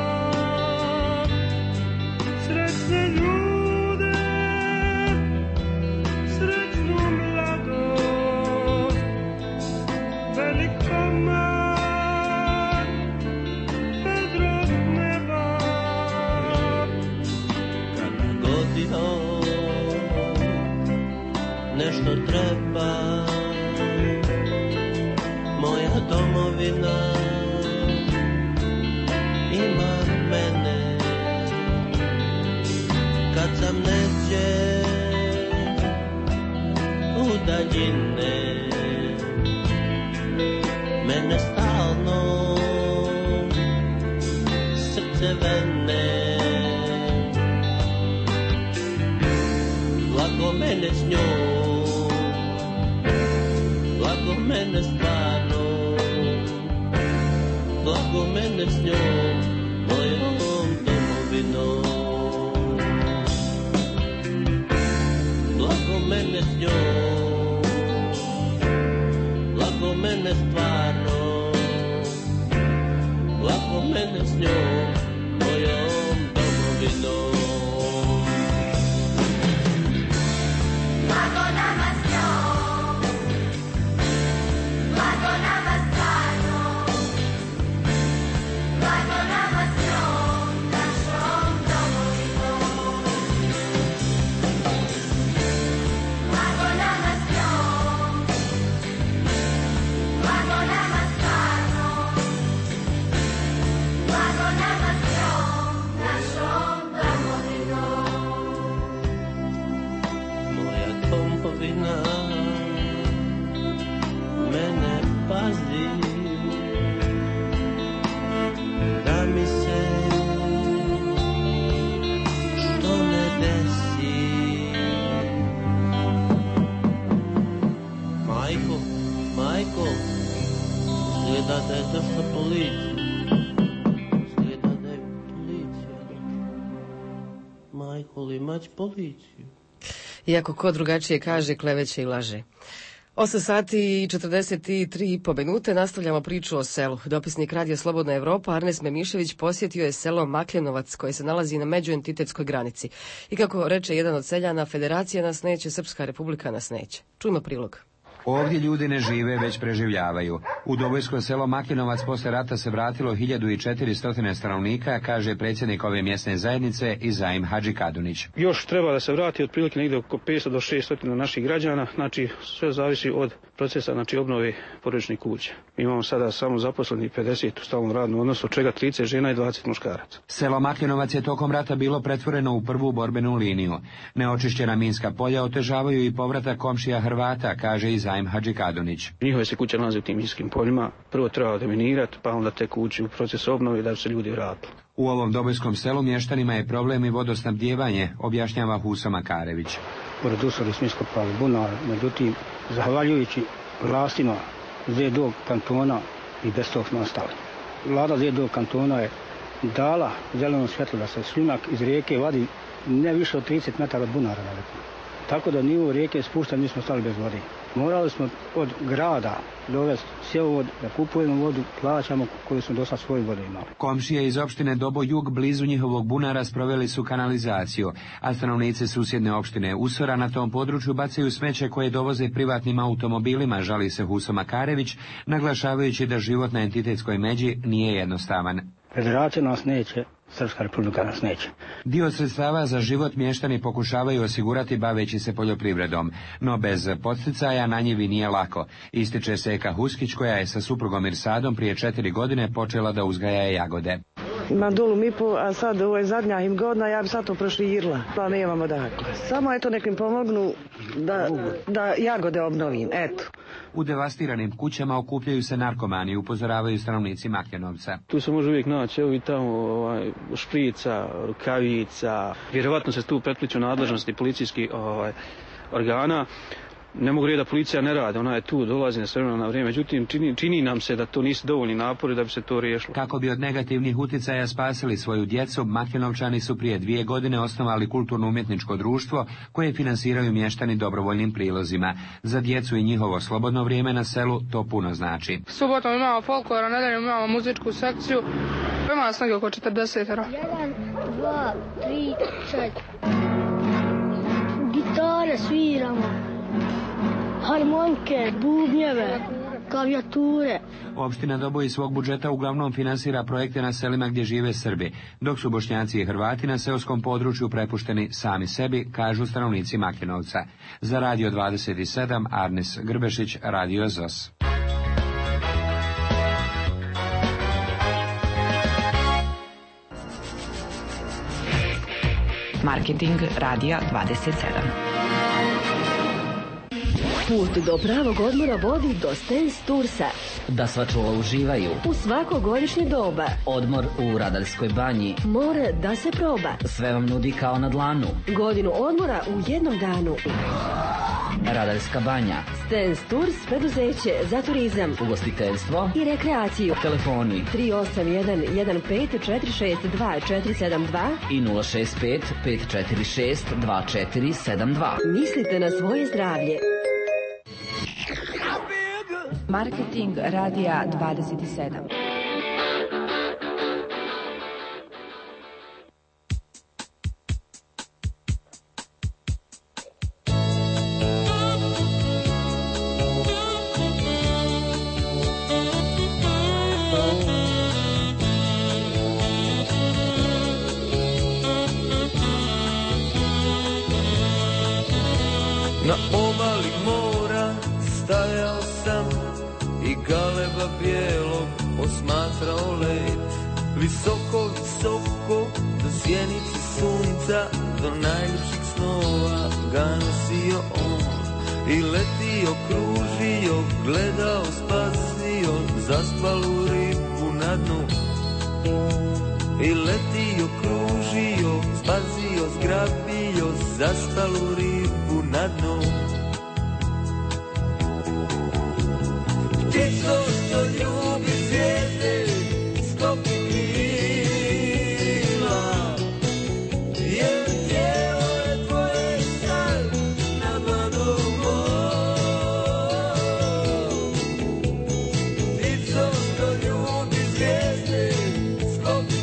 srećne ljude, srećnu mladost, velik komad vedrog neba. Nešto treba, moja domovina ima mene. Kad sam neđe u daljine, mene stalno srce vene. Blago mene s njom, blago mene stvarno, blago mene s njom, mojom domovinom. Blago mene s njom, blago mene stvarno, blago mene s njom, mojom domovinom. Blago nama s njom, blago nama stvarno, blago nama s njom, našom domovinom. Blago nama s njom, blago nama stvarno, blago nama s njom, našom domovinom. Domovina mene pazi, da mi se što ne desi. Majko, majko, izgleda da je došla policija. Izgleda da je policija došla. Majko li mać policiju? Iako ko drugačije kaže, kleveće i laže. 8 sati i 43,5 minute, nastavljamo priču o selu. Dopisnik Radija Slobodna Evropa Arnes Memišević posjetio je selo Makljenovac koje se nalazi na međuentitetskoj granici. I kako reče jedan od seljana, Federacija nas neće, Srpska republika nas neće. Čujmo prilog. Ovdje ljudi ne žive, već preživljavaju. U Dobojsko selo Makljenovac posle rata se vratilo 1400 stanovnika, kaže predsjednik ove mjesne zajednice Izaim Hadžikadunić. Još treba da se vrati otprilike negdje oko 500 do 600 naših građana, znači sve zavisi od procesa, znači obnove porodičnih kuća. Mi imamo sada samo zaposleni 50 u stalnom radnom odnosu, od čega 30 žena i 20 muškaraca. Selo Makljenovac je tokom rata bilo pretvoreno u prvu borbenu liniju. Neočišćena minska polja otežavaju i povratak komšija Hrvata, kaže Izaim Hadžikadunić. Njihove se kuće nalaze u tim minskim poljima, prvo treba deminirati, pa onda tek ući u proces obnove da bi se ljudi vratili. U ovom dobojskom selu mještanima je problem i vodosnabdijevanje, objašnjava Huso Makarević. Pored usoli smo iskopali bunar, međutim, zahvaljujući vlastima ZDO kantona i bez tog smo ostali. Vlada ZDO kantona je dala zeleno svjetlo da se šljunak iz rijeke vadi ne više od 30 metara od bunara daleko. Tako da nivo rijeke je spušten, mi smo stali bez vode. Morali smo od grada dovesti cjevovod, da kupujemo vodu, plaćamo koju smo dosta svoju vodu imali. Komšije iz opštine Dobo Jug blizu njihovog bunara sproveli su kanalizaciju, a stanovnici susjedne opštine Usora na tom području bacaju smeće koje dovoze privatnim automobilima, žali se Huso Makarević, naglašavajući da život na entitetskoj međi nije jednostavan. Federacija nas neće, Srpska republika nas neće. Dio sredstava za život mještani pokušavaju osigurati baveći se poljoprivredom, no bez podsticaja na njivi nije lako. Ističe Seka Huskić koja je sa suprugom Irsadom prije 4 godine počela da uzgaja jagode. Ima dolu mipu, a sad ovo je zadnja im godina, ja bi sad to proširila, pa nemamo dakle. Samo eto nekim pomognu da jagode obnovim, eto. U devastiranim kućama okupljaju se narkomani, upozoravaju stanovnici Makljanovca. Tu se može uvijek naći, evo i tamo šprica, rukavica. Vjerovatno se tu pretpliču nadležnosti policijskih organa. Ne mogu reći da policija ne radi, ona je tu, dolazi na vremena na vrijeme, međutim čini nam se da to nisu dovoljni napori da bi se to riješilo. Kako bi od negativnih uticaja spasili svoju djecu, Makljanovčani su prije 2 godine osnovali kulturno-umjetničko društvo koje finansiraju mještani dobrovoljnim prilozima. Za djecu i njihovo slobodno vrijeme na selu to puno znači. Subotom imamo folklora, nedeljom imamo muzičku sekciju, ima nas negdje oko 40. 1, 2, 3, 4. Gitare sviramo. Harmonike, bubnjeve, klavijature. Opština Doboj iz svog budžeta uglavnom finansira projekte na selima gdje žive Srbi, dok su Bošnjaci i Hrvati na seoskom području prepušteni sami sebi, kažu stanovnici Makljanovca. Za Radio 27, Arnis Grbešić, Radio ZOS. Marketing Radija 27. Put do pravog odmora vodi do Stens Toursa. Da sva čula uživaju U svako godišnje doba. Odmor u Radarskoj banji. More da se proba. Sve vam nudi kao na dlanu. Godinu odmora u jednom danu. Radarska banja. Stens Tours, preduzeće za turizam, ugostiteljstvo i rekreaciju. Telefoni 381 15 462 472 i 065 546 2472. Mislite na svoje zdravlje. Marketing Radija 27. Na obali mora stajao sam i galeba bijelog posmatrao let. Visoko, visoko, do sjenice sunca, do najljepših snova ga nosio on. I letio, kružio, gledao, spasio zaspalu ribu na dnu. I letio, kružio, spasio, zgrabio zaspalu ribu na dnu. Ptico što ljubi zvijezde, sklopi krila, jer tijelo je tvoje san na dlanu mom. Ptico što ljubi zvijezde, sklopi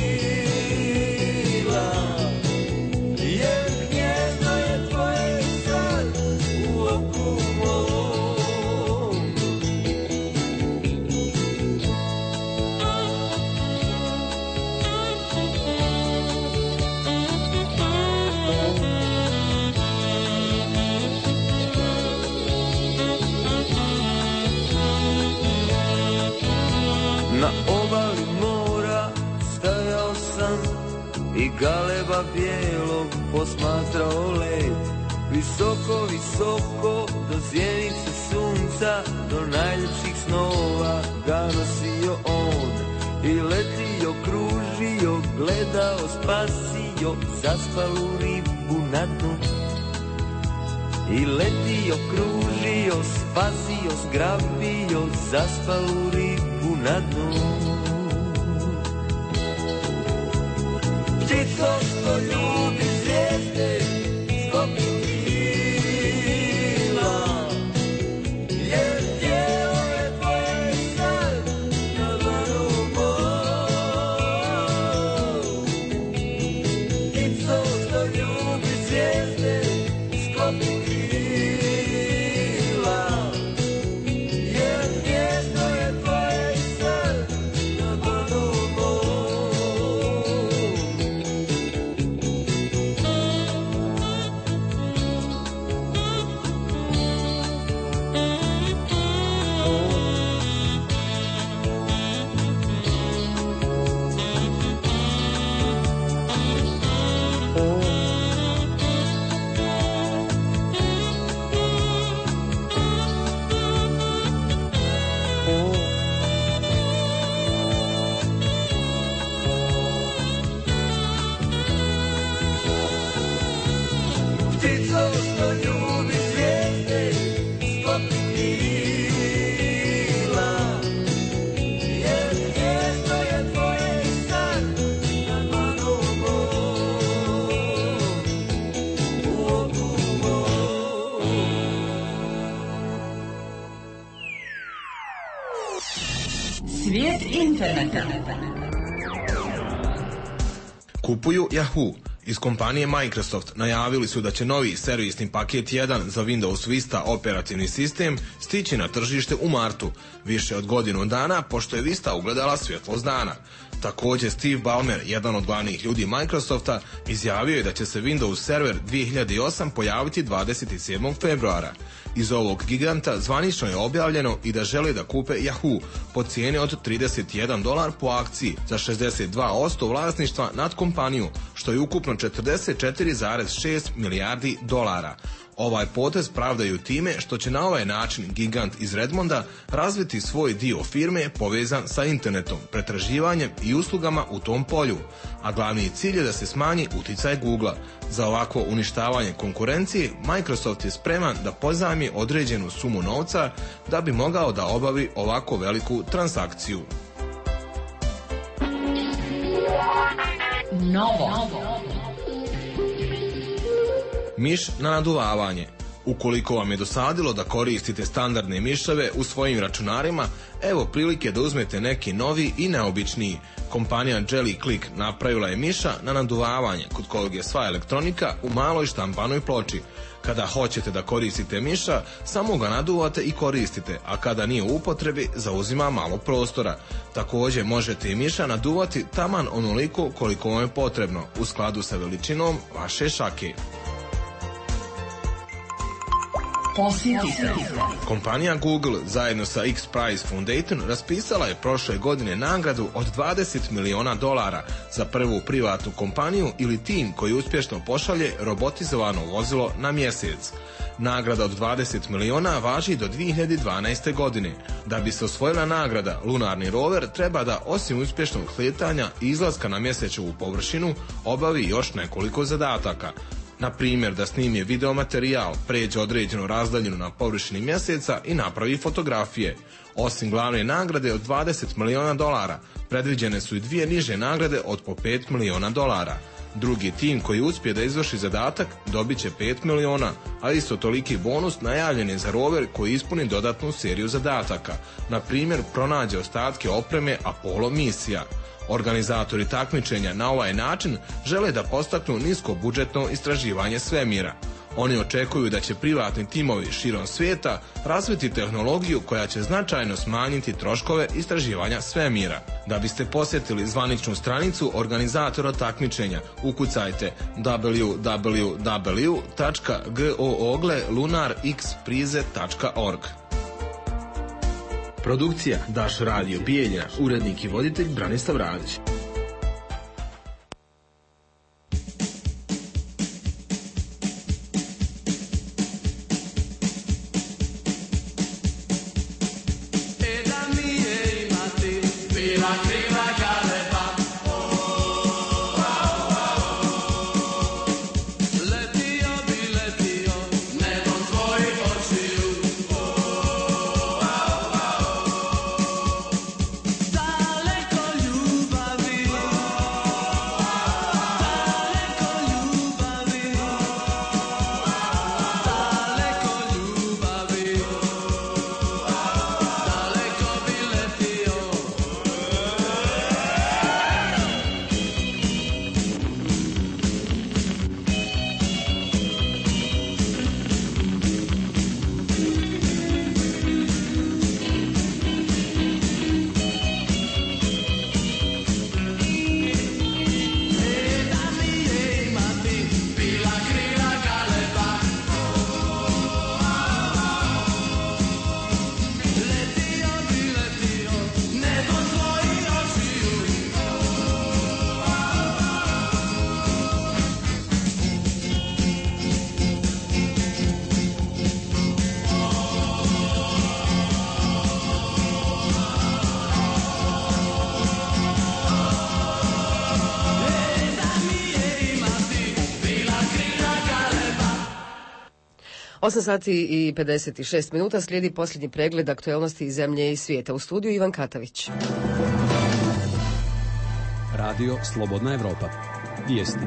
krila, jer gnjezdo je tvoje san u oku mom. Na obali mora stajao sam i galeba bijelog posmatrao let. Visoko, visoko, do zjenice sunca, do najljepših snova ga nosio on. I letio, kružio, gledao, spasio zaspalu ribu na dnu. I letio, kružio, spasio, zgrabio zaspalu ribu na dnu. Ptico što ljubi zvijezde, sklopi krila, jer tijelo je tvoje san na dlanu mom. Ptico što ljubi zvijezde, sklopi krila, jer gnjezdo je tvoje san na dlanu mom. Svijet interneta. Kupuju Yahoo. Iz kompanije Microsoft najavili su da će novi servisni paket 1 za Windows Vista operativni sistem stići na tržište u martu, više od godinu dana pošto je Vista ugledala svjetlost dana. Također Steve Ballmer, jedan od glavnih ljudi Microsofta, izjavio je da će se Windows Server 2008 pojaviti 27. februara. Iz ovog giganta zvanično je objavljeno i da žele da kupe Yahoo po cijeni od $31 po akciji za 62% vlasništva nad kompaniju, što je ukupno 44,6 milijardi dolara. Ovaj potez pravdaju time što će na ovaj način gigant iz Redmonda razviti svoj dio firme povezan sa internetom, pretraživanjem i uslugama u tom polju, a glavni cilj je da se smanji uticaj Googlea. Za ovakvo uništavanje konkurencije Microsoft je spreman da pozajmi određenu sumu novca da bi mogao da obavi ovako veliku transakciju. Novo. Miš na naduvavanje. Ukoliko vam je dosadilo da koristite standardne miševe u svojim računarima, evo prilike da uzmete neki novi i neobičniji. Kompanija Jelly Click napravila je miša na naduvavanje, kod kojeg je sva elektronika u maloj štampanoj ploči. Kada hoćete da koristite miša, samo ga naduvate i koristite, a kada nije u upotrebi, zauzima malo prostora. Također možete i miša naduvati taman onoliko koliko vam je potrebno, u skladu sa veličinom vaše šake. Posjetite. Kompanija Google zajedno sa X-Prize Foundation raspisala je prošle godine nagradu od $20 miliona za prvu privatnu kompaniju ili tim koji uspješno pošalje robotizovano vozilo na mjesec. Nagrada od 20 miliona važi do 2012. godine. Da bi se osvojila nagrada, lunarni rover treba da osim uspješnog sletanja i izlaska na mjesečevu površinu obavi još nekoliko zadataka. Na primjer, da snimi videomaterijal, pređe određenu razdaljinu na površini mjeseca i napravi fotografije. Osim glavne nagrade od $20 miliona, predviđene su i dvije niže nagrade od po $5 miliona. Drugi tim koji uspije da izvrši zadatak dobit će $5 miliona, a isto toliki bonus najavljen je za rover koji ispuni dodatnu seriju zadataka. Na primjer, pronađe ostatke opreme Apollo misija. Organizatori takmičenja na ovaj način žele da postaknu niskobudžetno istraživanje svemira. Oni očekuju da će privatni timovi širom svijeta razviti tehnologiju koja će značajno smanjiti troškove istraživanja svemira. Da biste posjetili zvaničnu stranicu organizatora takmičenja, ukucajte www.googleLunarXprize.org. Produkcija Daš Radio Bijeljina, urednik i voditelj Branislav Radić. Osam sati i 56 minuta slijedi posljednji pregled aktuelnosti iz zemlje i svijeta. U studiju Ivan Katavić. Radio Slobodna Evropa. Vijesti.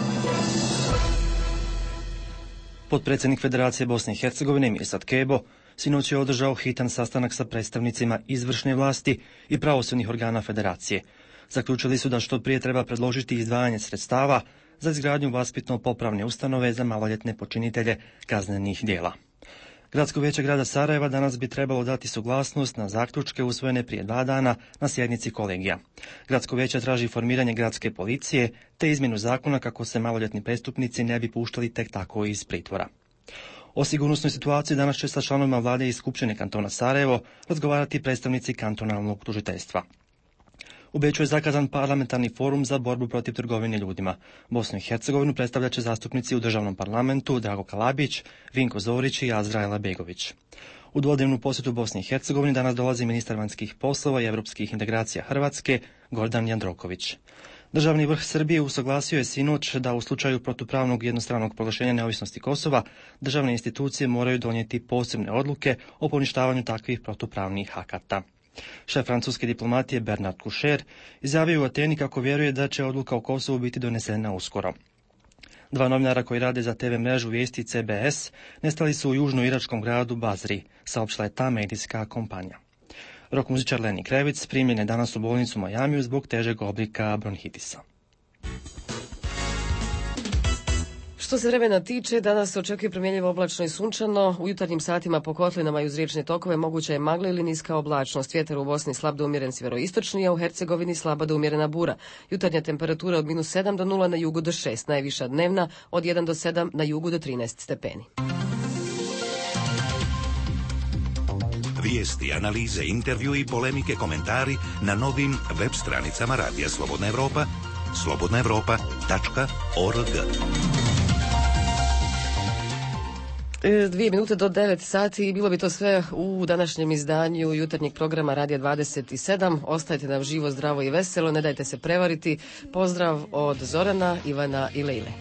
Potpredsjednik Federacije Bosne i Hercegovine Mirsad Kebo sinoć je održao hitan sastanak sa predstavnicima izvršne vlasti i pravosudnih organa federacije. Zaključili su da što prije treba predložiti izdvajanje sredstava za izgradnju vaspitno-popravne ustanove za maloljetne počinitelje kaznenih djela. Gradsko vijeće grada Sarajeva danas bi trebalo dati suglasnost na zaključke usvojene prije 2 dana na sjednici kolegija. Gradsko vijeće traži formiranje gradske policije te izmjenu zakona kako se maloljetni prestupnici ne bi puštali tek tako iz pritvora. O sigurnosnoj situaciji danas će sa članovima vlade i Skupštine kantona Sarajevo razgovarati predstavnici kantonalnog tužiteljstva. U Beču je zakazan parlamentarni forum za borbu protiv trgovine ljudima. Bosnu i Hercegovinu predstavljat će zastupnici u državnom parlamentu Drago Kalabić, Vinko Zorić i Azraela Begović. U dvodnevnu posjetu Bosni i Hercegovini danas dolazi ministar vanjskih poslova i europskih integracija Hrvatske Gordan Jandroković. Državni vrh Srbije usuglasio je sinoć da u slučaju protupravnog jednostranog proglašenja neovisnosti Kosova državne institucije moraju donijeti posebne odluke o poništavanju takvih protupravnih akata. Šef francuske diplomatije Bernard Kouchner izjavio u Ateni kako vjeruje da će odluka o Kosovu biti donesena uskoro. 2 novinara koji rade za TV mrežu vijesti CBS nestali su u južnoiračkom gradu Bazri, saopštila je ta medijska kompanija. Rock muzičar Lenny Kravitz primljen je danas u bolnicu u Majamiju zbog težeg oblika bronhitisa. Što se vremena tiče, danas se očekuje promjenjivo oblačno i sunčano. U jutarnjim satima po kotlinama i uz riječne tokove moguća je magla ili niska oblačnost. Vjetar u Bosni slab do umjeren sjeveroistočni, a u Hercegovini slaba do umjerena bura. Jutarnja temperatura od -7 do 0 na jugu do 6, najviša dnevna od 1 do 7 na jugu do 13 stepeni. Vijesti, analize, intervju i polemike, komentari na novim web stranicama Radija Slobodna Evropa, slobodnaevropa.org. 2 minute do 9 sati i bilo bi to sve u današnjem izdanju jutarnjeg programa Radija 27. Ostajte nam živo, zdravo i veselo, ne dajte se prevariti. Pozdrav od Zorana, Ivana i Lejle.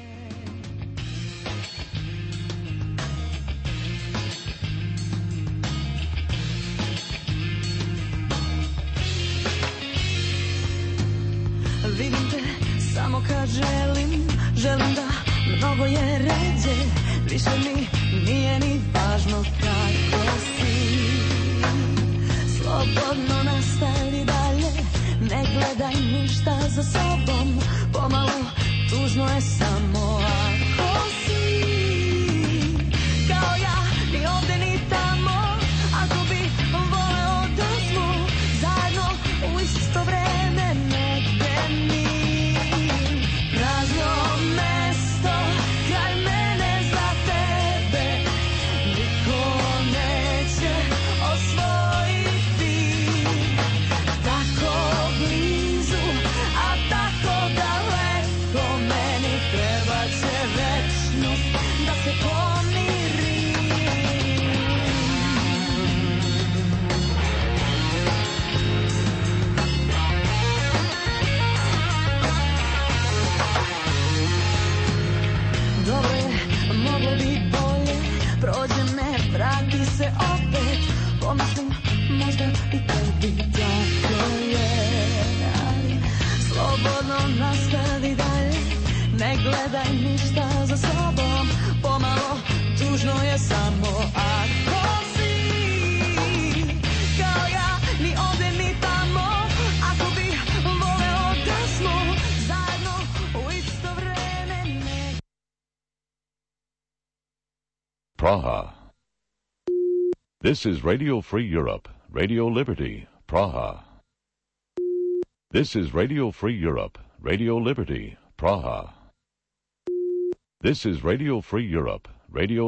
Vidim te samo kad želim da mnogo je ređe, više mi nije ni važno kako si. Slobodno nastavi dalje, ne gledaj ništa za sobom, pomalo tužno je samo ako si. Kao ja, ni ovde ni tamo, ako bi voleo da smo zajedno u isto vreme negde mi. Prazno mesto kraj mene za tebe niko neće osvojiti. Tako blizu, a tako daleko, meni treba će večnost da se pomiri. Dobro je, moglo bi bolje, prođe me, vrati se opet, pomislim možda i tebi tako je, ali slobodno nastavi dalje, ne gledaj ništa za sobom, pomalo tužno je samo ako si. Kao ja, ni ovde ni tamo, ako bi voleo da smo zajedno u isto vreme ne... Praha. This is Radio Free Europe, Radio Liberty, Praha. This is Radio Free Europe, Radio Liberty, Praha. This is Radio Free Europe, Radio